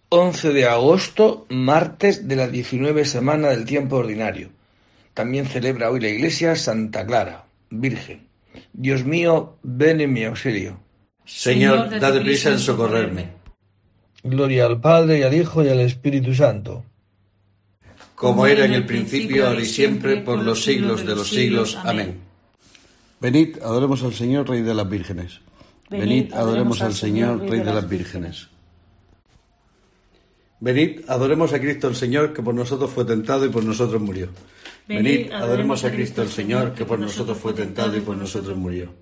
11 de agosto, martes de la 19 semana del tiempo ordinario. También celebra hoy la Iglesia Santa Clara, Virgen. Dios mío, ven en mi auxilio. Señor, date prisa en socorrerme. Gloria al Padre, y al Hijo, y al Espíritu Santo. Como era en el principio, ahora y siempre, por los siglos de los siglos. Amén. Venid, adoremos al Señor, Rey de las Vírgenes. Venid, adoremos al Señor, Rey de las Vírgenes. Venid, adoremos a Cristo el Señor, que por nosotros fue tentado y por nosotros murió. Venid, adoremos a Cristo el Señor, que por nosotros fue tentado y por nosotros murió.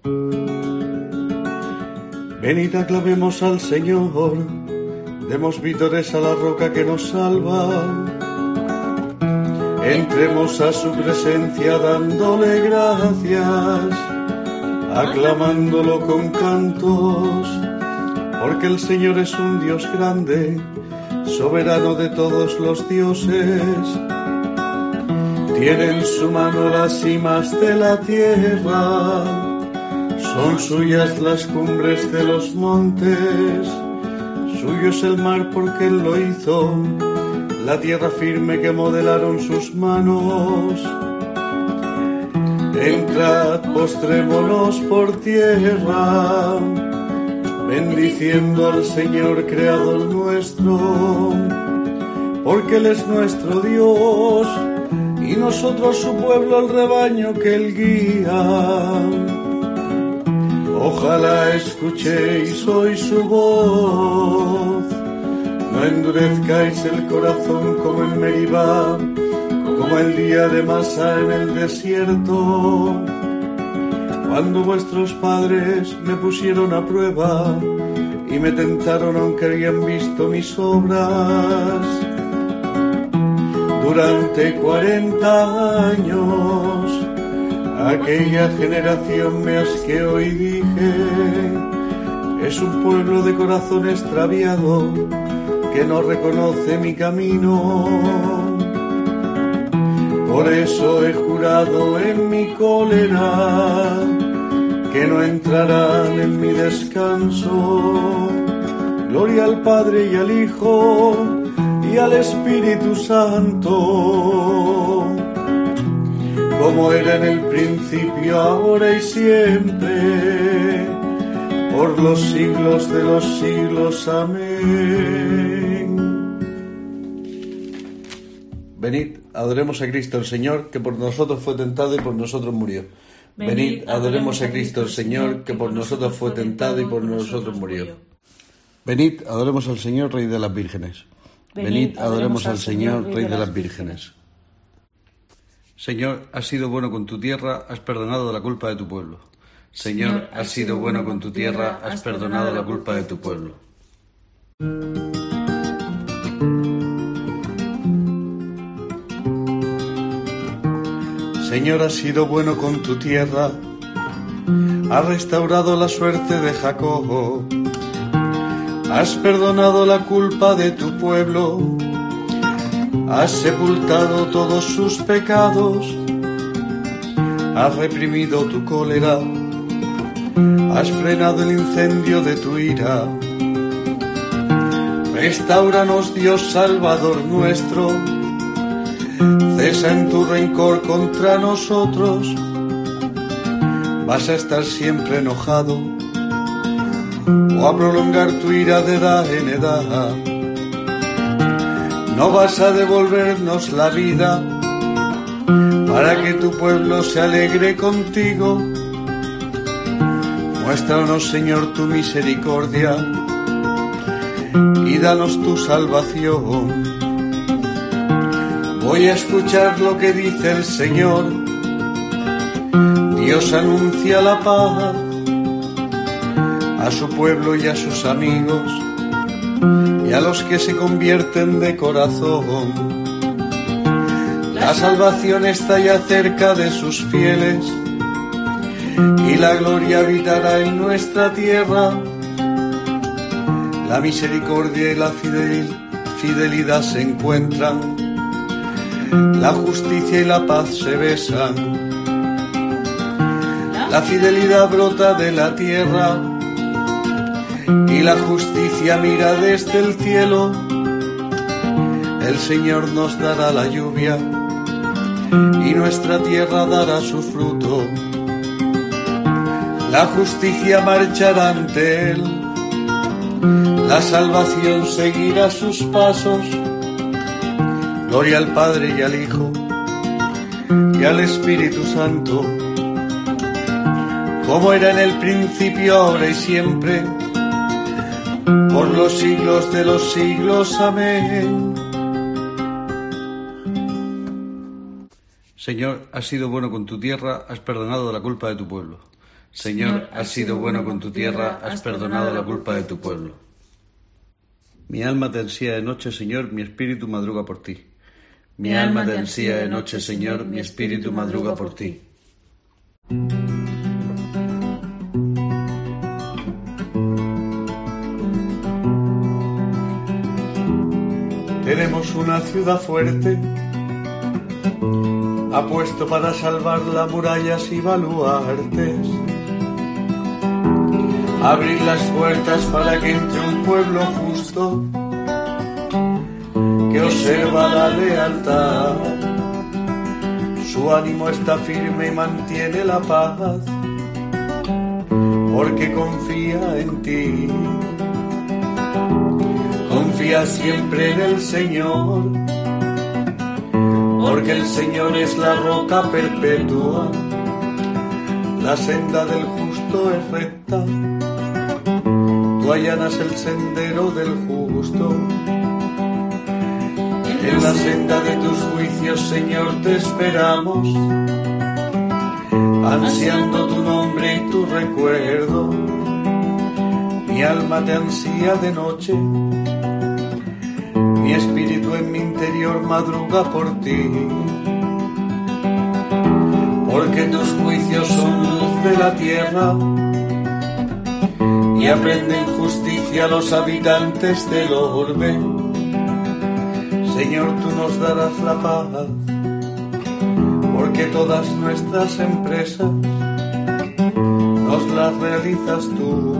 Venid, aclamemos al Señor, demos vítores a la roca que nos salva. Entremos a su presencia dándole gracias, aclamándolo con cantos, porque el Señor es un Dios grande, soberano de todos los dioses. Tiene en su mano las cimas de la tierra, son suyas las cumbres de los montes, suyo es el mar porque él lo hizo, la tierra firme que modelaron sus manos. Entrad, postrémonos por tierra, bendiciendo al Señor creador nuestro, porque Él es nuestro Dios, y nosotros su pueblo, el rebaño que Él guía. Ojalá escuchéis hoy su voz, no endurezcáis el corazón como en Meribá, como el día de Masá en el desierto, cuando vuestros padres me pusieron a prueba y me tentaron aunque habían visto mis obras. Durante 40 años aquella generación me asqueó y dije: es un pueblo de corazón extraviado que no reconoce mi camino. Por eso he jurado en mi cólera que no entrarán en mi descanso. Gloria al Padre y al Hijo y al Espíritu Santo, como era en el principio, ahora y siempre, por los siglos de los siglos. Amén. Venid, adoremos a Cristo el Señor, que por nosotros fue tentado y por nosotros murió. Venid, adoremos a Cristo el Señor, que por nosotros fue tentado y por nosotros murió. Venid, adoremos al Señor, Rey de las Vírgenes. Venid, adoremos al Señor, Rey de las Vírgenes. Señor, has sido bueno con tu tierra, has perdonado la culpa de tu pueblo. Señor, has sido bueno con tu tierra, has perdonado la culpa de tu pueblo. Señor, has sido bueno con tu tierra, has restaurado la suerte de Jacob, has perdonado la culpa de tu pueblo, has sepultado todos sus pecados, has reprimido tu cólera, has frenado el incendio de tu ira. Restáuranos, Dios Salvador nuestro, cesa en tu rencor contra nosotros. ¿Vas a estar siempre enojado o a prolongar tu ira de edad en edad? No vas a devolvernos la vida para que tu pueblo se alegre contigo. Muéstranos, Señor, tu misericordia y danos tu salvación. Voy a escuchar lo que dice el Señor. Dios anuncia la paz a su pueblo y a sus amigos y a los que se convierten de corazón. La salvación está ya cerca de sus fieles y la gloria habitará en nuestra tierra. La misericordia y la fidelidad se encuentran, la justicia y la paz se besan. La fidelidad brota de la tierra y la justicia mira desde el cielo. El Señor nos dará la lluvia y nuestra tierra dará su fruto. La justicia marchará ante Él, la salvación seguirá sus pasos. Gloria al Padre y al Hijo y al Espíritu Santo, como era en el principio, ahora y siempre, por los siglos de los siglos. Amén. Señor, has sido bueno con tu tierra, has perdonado la culpa de tu pueblo. Señor, has sido bueno con tu tierra, has perdonado la culpa de tu pueblo. Mi alma te ansía de noche, Señor, mi espíritu madruga por ti. Mi alma te ansía de noche, Señor, mi espíritu madruga por ti. Tenemos una ciudad fuerte, ha puesto para salvarla murallas y baluartes. Abrir las puertas para que entre un pueblo justo que observa la lealtad. Su ánimo está firme y mantiene la paz, porque confía en ti. Confía siempre en el Señor, porque el Señor es la roca perpetua. La senda del justo es recta, tú allanas el sendero del justo. En la senda de tus juicios, Señor, te esperamos, ansiando tu nombre y tu recuerdo. Mi alma te ansía de noche, mi espíritu en mi interior madruga por ti. Porque tus juicios son luz de la tierra y aprenden justicia a los habitantes del orbe. Señor, tú nos darás la paz, porque todas nuestras empresas nos las realizas tú.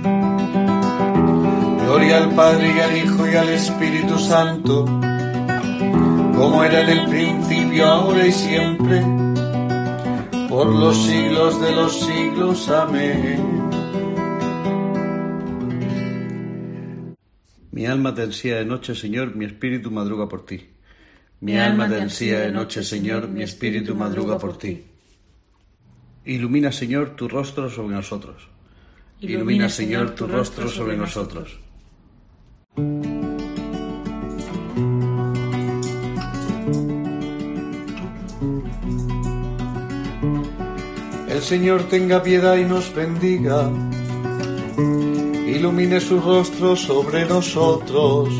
Gloria al Padre y al Hijo y al Espíritu Santo, como era en el principio, ahora y siempre, por los siglos de los siglos. Amén. Mi alma te ansía de noche, Señor, mi espíritu madruga por ti. Mi alma te ansía de noche, Señor, mi espíritu madruga por ti. Ilumina, Señor, tu rostro sobre nosotros. Ilumina, Señor, tu rostro sobre nosotros. El Señor tenga piedad y nos bendiga, ilumine su rostro sobre nosotros,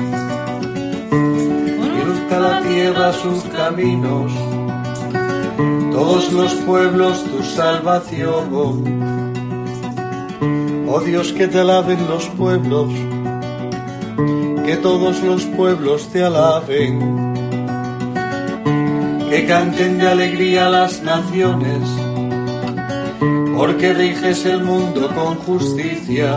y luzca la tierra sus caminos, todos los pueblos tu salvación. Oh Dios, que te alaben los pueblos, que todos los pueblos te alaben, que canten de alegría las naciones, porque riges el mundo con justicia,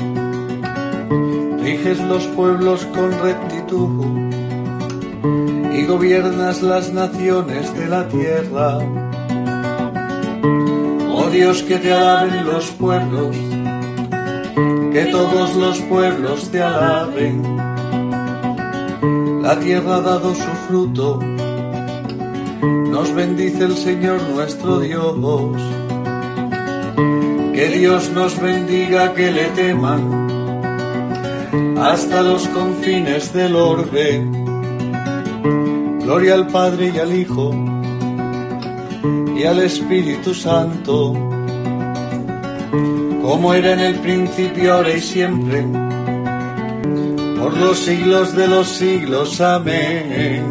riges los pueblos con rectitud y gobiernas las naciones de la tierra. Oh Dios, que te alaben los pueblos, que todos los pueblos te alaben. La tierra ha dado su fruto, nos bendice el Señor nuestro Dios. Que Dios nos bendiga, que le teman hasta los confines del orbe. Gloria al Padre y al Hijo y al Espíritu Santo, como era en el principio, ahora y siempre, por los siglos de los siglos. Amén.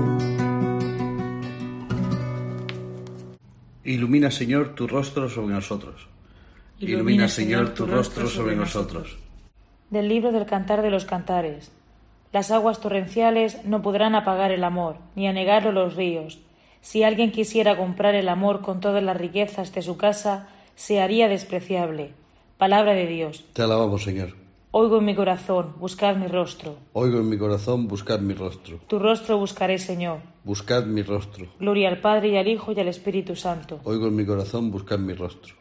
Ilumina, Señor, tu rostro sobre nosotros. Ilumina, Señor, tu rostro sobre nosotros. Del libro del Cantar de los Cantares. Las aguas torrenciales no podrán apagar el amor, ni anegarlo los ríos. Si alguien quisiera comprar el amor con todas las riquezas de su casa, se haría despreciable. Palabra de Dios. Te alabamos, Señor. Oigo en mi corazón, buscad mi rostro. Oigo en mi corazón, buscad mi rostro. Tu rostro buscaré, Señor. Buscad mi rostro. Gloria al Padre, y al Hijo, y al Espíritu Santo. Oigo en mi corazón, buscad mi rostro.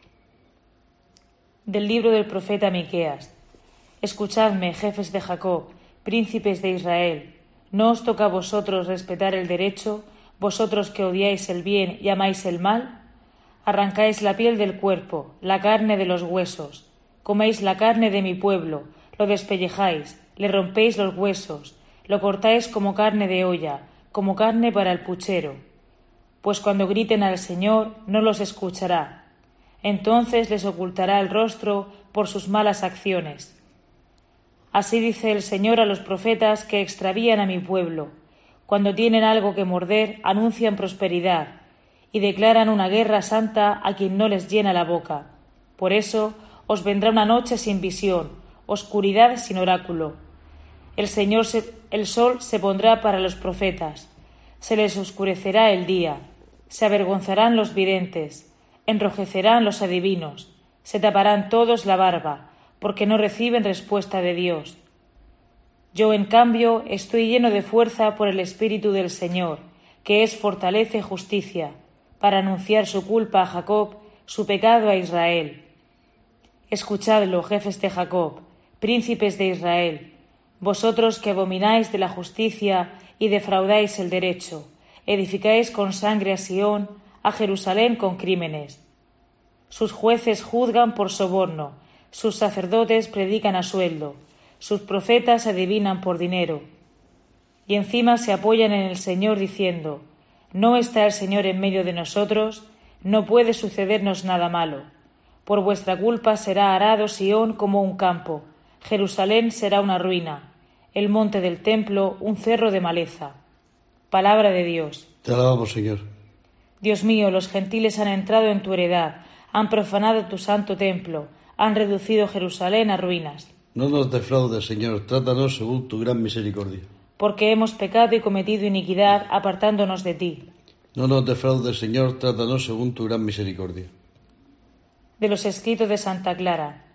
Del libro del profeta Miqueas. Escuchadme, jefes de Jacob, príncipes de Israel. ¿No os toca a vosotros respetar el derecho, vosotros que odiáis el bien y amáis el mal? Arrancáis la piel del cuerpo, la carne de los huesos. Coméis la carne de mi pueblo, lo despellejáis, le rompéis los huesos, lo cortáis como carne de olla, como carne para el puchero. Pues cuando griten al Señor, no los escuchará. Entonces les ocultará el rostro por sus malas acciones. Así dice el Señor a los profetas que extravían a mi pueblo. Cuando tienen algo que morder, anuncian prosperidad y declaran una guerra santa a quien no les llena la boca. Por eso os vendrá una noche sin visión, oscuridad sin oráculo. El sol se pondrá para los profetas, se les oscurecerá el día, se avergonzarán los videntes, enrojecerán los adivinos, se taparán todos la barba, porque no reciben respuesta de Dios. Yo, en cambio, estoy lleno de fuerza por el Espíritu del Señor, que es fortaleza y justicia, para anunciar su culpa a Jacob, su pecado a Israel. Escuchadlo, jefes de Jacob, príncipes de Israel, vosotros que abomináis de la justicia y defraudáis el derecho, edificáis con sangre a Sión, a Jerusalén con crímenes. Sus jueces juzgan por soborno, sus sacerdotes predican a sueldo, sus profetas adivinan por dinero. Y encima se apoyan en el Señor diciendo: ¿no está el Señor en medio de nosotros? No puede sucedernos nada malo. Por vuestra culpa será arado Sión como un campo, Jerusalén será una ruina, el monte del templo un cerro de maleza. Palabra de Dios. Te alabamos, Señor. Dios mío, los gentiles han entrado en tu heredad, han profanado tu santo templo, han reducido Jerusalén a ruinas. No nos defraudes, Señor, trátanos según tu gran misericordia. Porque hemos pecado y cometido iniquidad, apartándonos de ti. No nos defraudes, Señor, trátanos según tu gran misericordia. De los escritos de Santa Clara.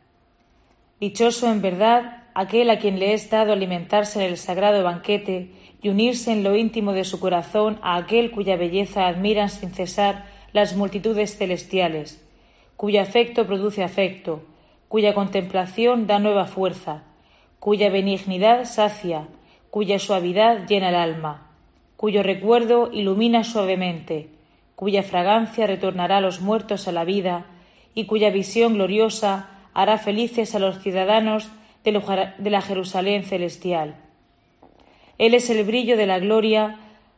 Dichoso en verdad aquel a quien le es dado alimentarse en el sagrado banquete y unirse en lo íntimo de su corazón a aquel cuya belleza admiran sin cesar las multitudes celestiales, cuyo afecto produce afecto, cuya contemplación da nueva fuerza, cuya benignidad sacia, cuya suavidad llena el alma, cuyo recuerdo ilumina suavemente, cuya fragancia retornará a los muertos a la vida y cuya visión gloriosa hará felices a los ciudadanos de la Jerusalén celestial. Él es el brillo de la gloria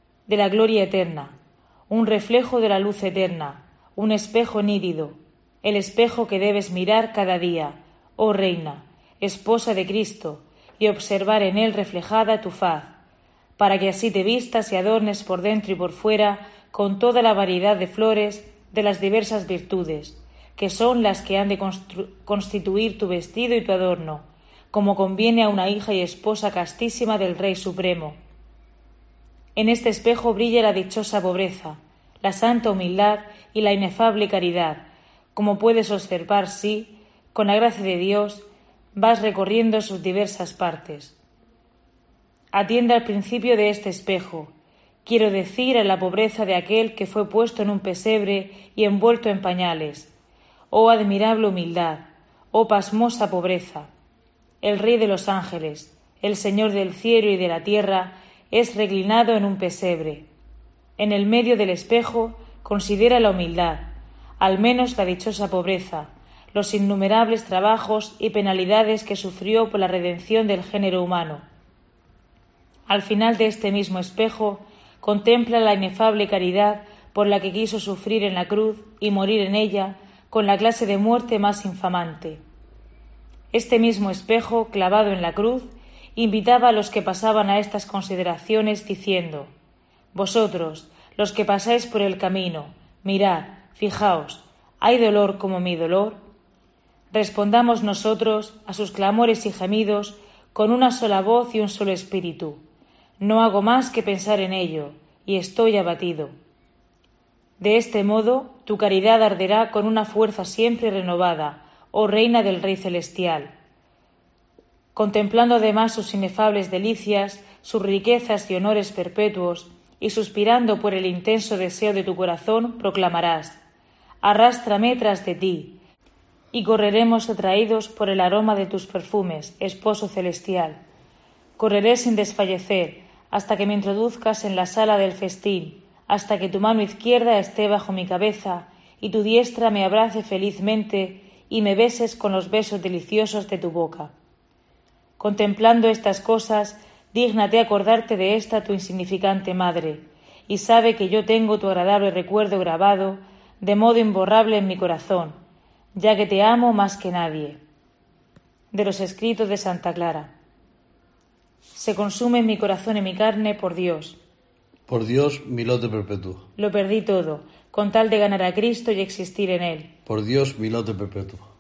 eterna, un reflejo de la luz eterna, un espejo nítido, el espejo que debes mirar cada día, oh Reina, esposa de Cristo, y observar en él reflejada tu faz, para que así te vistas y adornes por dentro y por fuera con toda la variedad de flores de las diversas virtudes, que son las que han de constituir tu vestido y tu adorno, como conviene a una hija y esposa castísima del Rey Supremo. En este espejo brilla la dichosa pobreza, la santa humildad y la inefable caridad, como puedes observar si, con la gracia de Dios, vas recorriendo sus diversas partes. Atiende al principio de este espejo, quiero decir a la pobreza de aquel que fue puesto en un pesebre y envuelto en pañales. Oh admirable humildad, oh pasmosa pobreza. El Rey de los ángeles, el Señor del cielo y de la tierra, es reclinado en un pesebre. En el medio del espejo considera la humildad, al menos la dichosa pobreza, los innumerables trabajos y penalidades que sufrió por la redención del género humano. Al final de este mismo espejo contempla la inefable caridad por la que quiso sufrir en la cruz y morir en ella con la clase de muerte más infamante. Este mismo espejo, clavado en la cruz, invitaba a los que pasaban a estas consideraciones diciendo: vosotros, los que pasáis por el camino, mirad, fijaos, ¿hay dolor como mi dolor? Respondamos nosotros a sus clamores y gemidos con una sola voz y un solo espíritu. No hago más que pensar en ello, y estoy abatido. De este modo, tu caridad arderá con una fuerza siempre renovada, oh Reina del Rey Celestial. Contemplando además sus inefables delicias, sus riquezas y honores perpetuos, y suspirando por el intenso deseo de tu corazón, proclamarás: arrástrame tras de ti, y correremos atraídos por el aroma de tus perfumes, esposo celestial. Correré sin desfallecer, hasta que me introduzcas en la sala del festín, hasta que tu mano izquierda esté bajo mi cabeza, y tu diestra me abrace felizmente, y me beses con los besos deliciosos de tu boca. Contemplando estas cosas, dígnate acordarte de esta tu insignificante madre, y sabe que yo tengo tu agradable recuerdo grabado de modo imborrable en mi corazón, ya que te amo más que nadie. De los escritos de Santa Clara. Se consume en mi corazón y mi carne por Dios. Por Dios, mi lote perpetuo. Lo perdí todo, con tal de ganar a Cristo y existir en Él. Por Dios, mi lote perpetuo.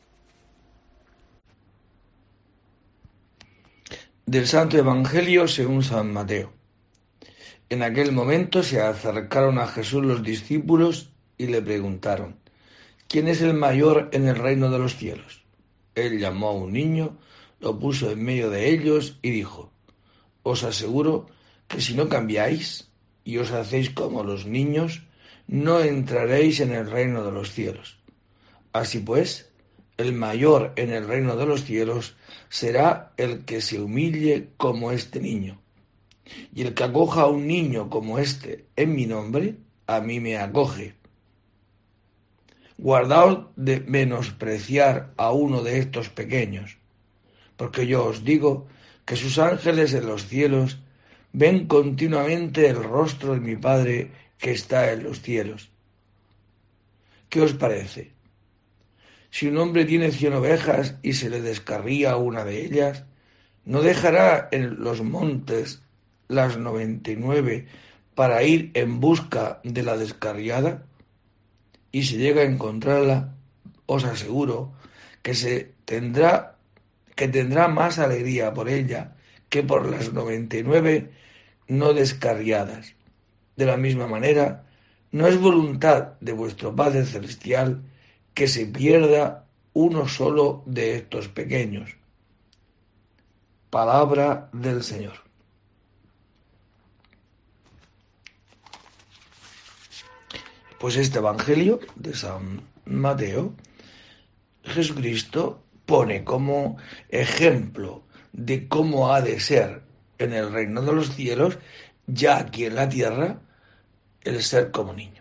Del Santo Evangelio según San Mateo. En aquel momento se acercaron a Jesús los discípulos y le preguntaron: ¿quién es el mayor en el reino de los cielos? Él llamó a un niño, lo puso en medio de ellos y dijo: os aseguro que si no cambiáis y os hacéis como los niños, no entraréis en el reino de los cielos. Así pues, el mayor en el reino de los cielos será el que se humille como este niño. Y el que acoja a un niño como este en mi nombre, a mí me acoge. Guardaos de menospreciar a uno de estos pequeños, porque yo os digo que sus ángeles en los cielos ven continuamente el rostro de mi Padre que está en los cielos. ¿Qué os parece? Si un hombre tiene 100 ovejas y se le descarría una de ellas, ¿no dejará en los montes las 99 para ir en busca de la descarriada? Y si llega a encontrarla, os aseguro que tendrá más alegría por ella que por las 99 no descarriadas. De la misma manera, no es voluntad de vuestro Padre Celestial que se pierda uno solo de estos pequeños. Palabra del Señor. Pues este Evangelio de San Mateo, Jesucristo pone como ejemplo de cómo ha de ser en el reino de los cielos, ya aquí en la tierra, el ser como niño.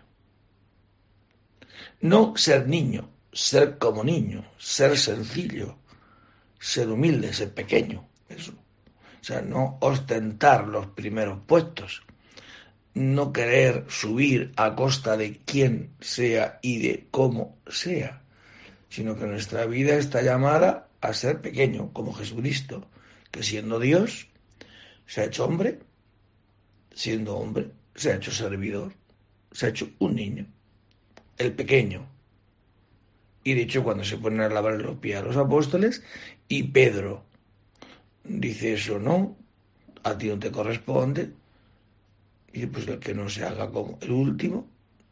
No ser niño, ser como niño, ser sencillo, ser humilde, ser pequeño. Eso. O sea, no ostentar los primeros puestos, no querer subir a costa de quien sea y de cómo sea, sino que nuestra vida está llamada a ser pequeño, como Jesucristo, que siendo Dios se ha hecho hombre, siendo hombre se ha hecho servidor, se ha hecho un niño, el pequeño. Y de hecho, cuando se ponen a lavar los pies a los apóstoles, y Pedro dice: eso no, a ti no te corresponde, y pues el que no se haga como el último.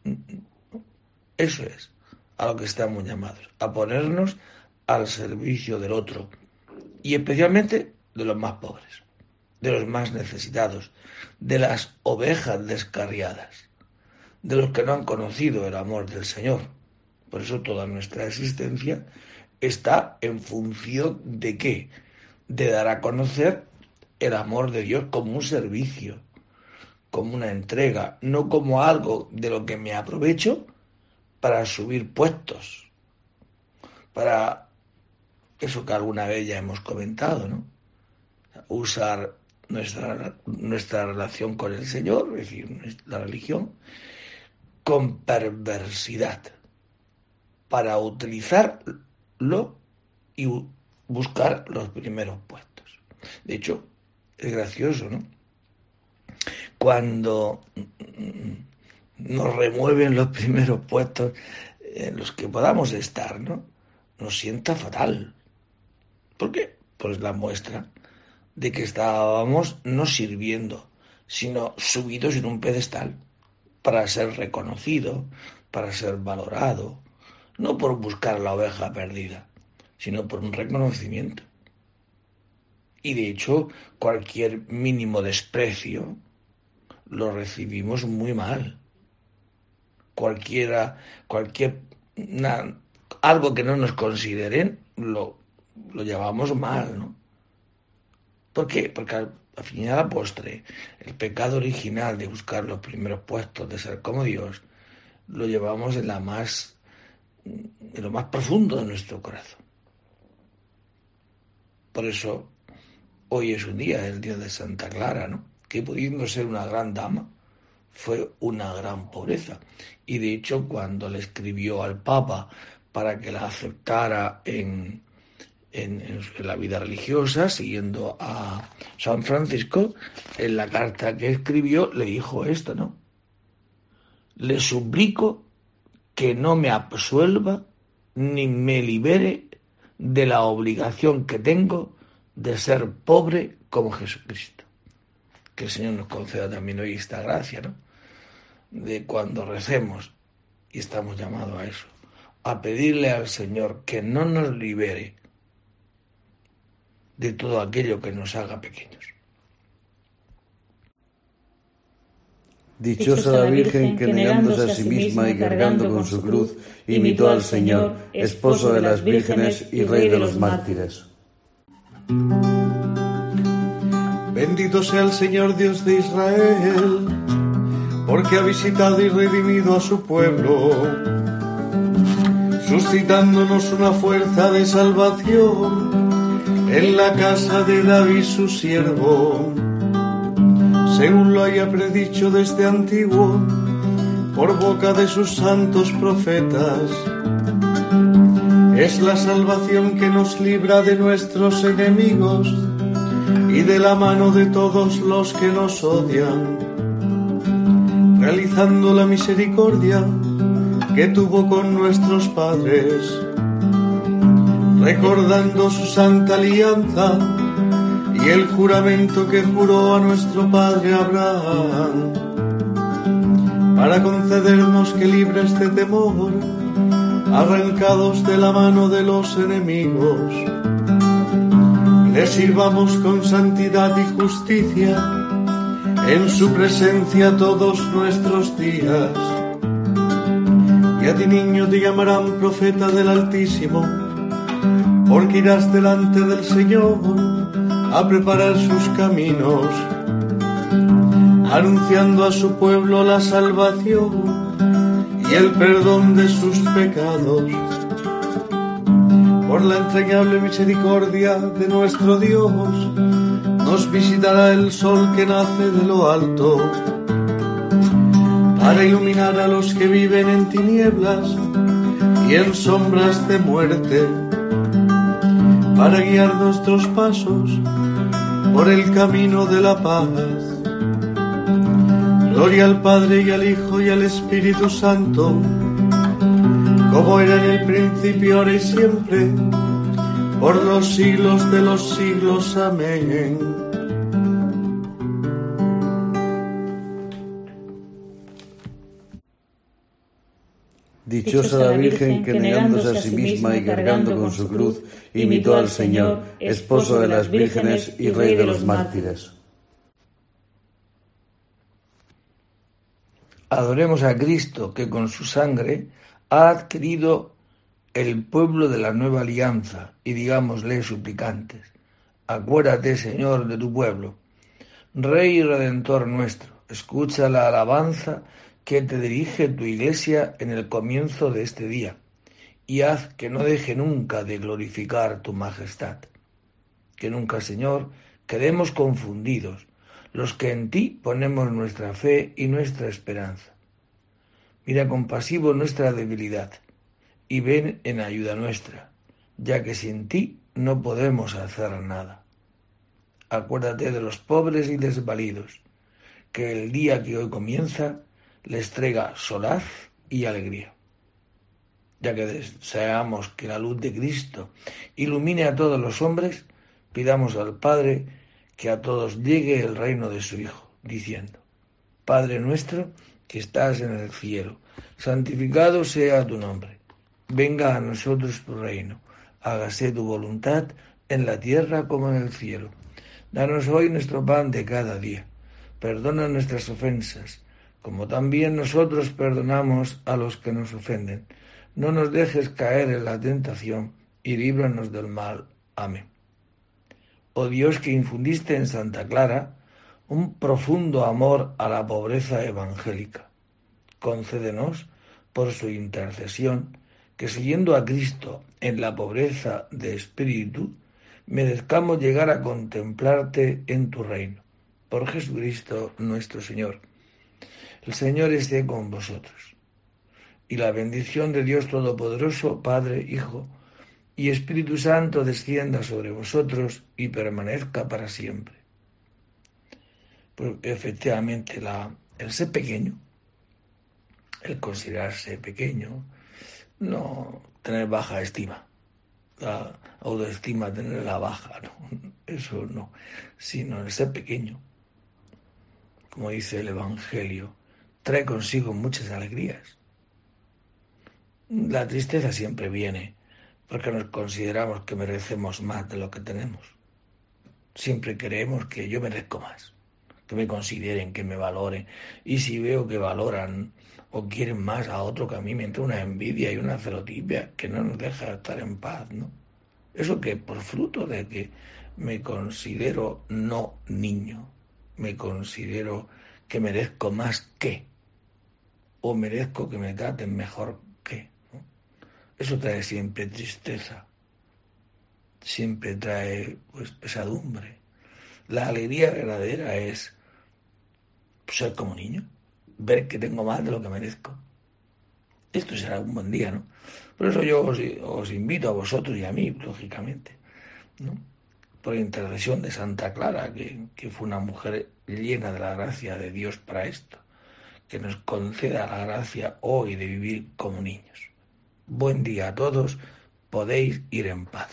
Eso es a lo que estamos llamados, a ponernos al servicio del otro, y especialmente de los más pobres, de los más necesitados, de las ovejas descarriadas, de los que no han conocido el amor del Señor. Por eso toda nuestra existencia está en función de ¿qué? De dar a conocer el amor de Dios como un servicio, como una entrega, no como algo de lo que me aprovecho para subir puestos, para eso que alguna vez ya hemos comentado, ¿no? Usar nuestra relación con el Señor, es decir, la religión, con perversidad, para utilizarlo y buscar los primeros puestos. De hecho, es gracioso, ¿no? Cuando nos remueven los primeros puestos en los que podamos estar, ¿no? Nos sienta fatal. ¿Por qué? Pues la muestra de que estábamos no sirviendo, sino subidos en un pedestal para ser reconocido, para ser valorado, no por buscar la oveja perdida, sino por un reconocimiento. Y de hecho, cualquier mínimo desprecio lo recibimos muy mal. Algo que no nos consideren, lo llevamos mal, ¿no? ¿Por qué? Porque al fin y a la postre, el pecado original de buscar los primeros puestos, de ser como Dios, lo llevamos en lo más profundo de nuestro corazón. Por eso, hoy es un día, el día de Santa Clara, ¿no? Que pudiendo ser una gran dama, fue una gran pobreza. Y de hecho, cuando le escribió al Papa para que la aceptara en la vida religiosa, siguiendo a San Francisco, en la carta que escribió le dijo esto, ¿no? Le suplico que no me absuelva ni me libere de la obligación que tengo de ser pobre como Jesucristo. Que el Señor nos conceda también hoy esta gracia, ¿no? De cuando recemos, y estamos llamados a eso, a pedirle al Señor que no nos libere de todo aquello que nos haga pequeños. Dichosa la Virgen que negándose a sí misma y cargando con su cruz, imitó al Señor, esposo de las vírgenes y rey de los mártires. Bendito sea el Señor Dios de Israel, porque ha visitado y redimido a su pueblo, suscitándonos una fuerza de salvación en la casa de David su siervo, según lo haya predicho desde antiguo, por boca de sus santos profetas. Es la salvación que nos libra de nuestros enemigos y de la mano de todos los que nos odian, realizando la misericordia que tuvo con nuestros padres, recordando su santa alianza y el juramento que juró a nuestro padre Abraham, para concedernos que libres de temor, arrancados de la mano de los enemigos, le sirvamos con santidad y justicia en su presencia todos nuestros días. Y a ti, niño, te llamarán profeta del Altísimo, porque irás delante del Señor a preparar sus caminos, anunciando a su pueblo la salvación y el perdón de sus pecados. Por la entrañable misericordia de nuestro Dios, nos visitará el sol que nace de lo alto, para iluminar a los que viven en tinieblas y en sombras de muerte, para guiar nuestros pasos por el camino de la paz. Gloria al Padre y al Hijo y al Espíritu Santo, como era en el principio, ahora y siempre, por los siglos de los siglos. Amén. Dichosa la Virgen que negándose a sí misma y cargando con su cruz, imitó al Señor, esposo de las vírgenes y rey de los mártires. Adoremos a Cristo, que con su sangre ha adquirido el pueblo de la nueva alianza, y digámosle suplicantes: acuérdate, Señor, de tu pueblo. Rey y Redentor nuestro, escucha la alabanza que te dirige tu Iglesia en el comienzo de este día, y haz que no deje nunca de glorificar tu majestad. Que nunca, Señor, quedemos confundidos los que en ti ponemos nuestra fe y nuestra esperanza. Mira compasivo nuestra debilidad y ven en ayuda nuestra, ya que sin ti no podemos hacer nada. Acuérdate de los pobres y desvalidos, que el día que hoy comienza les traiga solaz y alegría. Ya que deseamos que la luz de Cristo ilumine a todos los hombres, pidamos al Padre que a todos llegue el reino de su Hijo, diciendo: Padre nuestro que estás en el cielo, santificado sea tu nombre. Venga a nosotros tu reino, hágase tu voluntad en la tierra como en el cielo. Danos hoy nuestro pan de cada día. Perdona nuestras ofensas, como también nosotros perdonamos a los que nos ofenden. No nos dejes caer en la tentación y líbranos del mal. Amén. Oh Dios, que infundiste en Santa Clara un profundo amor a la pobreza evangélica, concédenos, por su intercesión, que siguiendo a Cristo en la pobreza de espíritu, merezcamos llegar a contemplarte en tu reino. Por Jesucristo nuestro Señor. El Señor esté con vosotros. Y la bendición de Dios Todopoderoso, Padre, Hijo y Espíritu Santo descienda sobre vosotros y permanezca para siempre. Pues efectivamente el ser pequeño, el considerarse pequeño, no tener baja estima, la autoestima tenerla baja, no, eso no, sino el ser pequeño, como dice el Evangelio, trae consigo muchas alegrías. La tristeza siempre viene porque nos consideramos que merecemos más de lo que tenemos. Siempre creemos que yo merezco más, que me consideren, que me valoren, y si veo que valoran o quieren más a otro que a mí, me entra una envidia y una celotipia que no nos deja estar en paz, ¿no? Eso que por fruto de que me considero no niño, me considero que merezco más que, o merezco que me traten mejor que, ¿no? Eso trae siempre tristeza, siempre trae pues pesadumbre. La alegría verdadera es ser como niño, ver que tengo más de lo que merezco. Esto será un buen día, ¿no? Por eso yo os invito a vosotros y a mí, lógicamente, ¿no? Por intercesión de Santa Clara, que fue una mujer llena de la gracia de Dios para esto, que nos conceda la gracia hoy de vivir como niños. Buen día a todos, podéis ir en paz.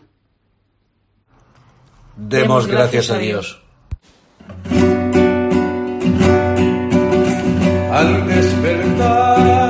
Demos gracias a Dios. Al despertar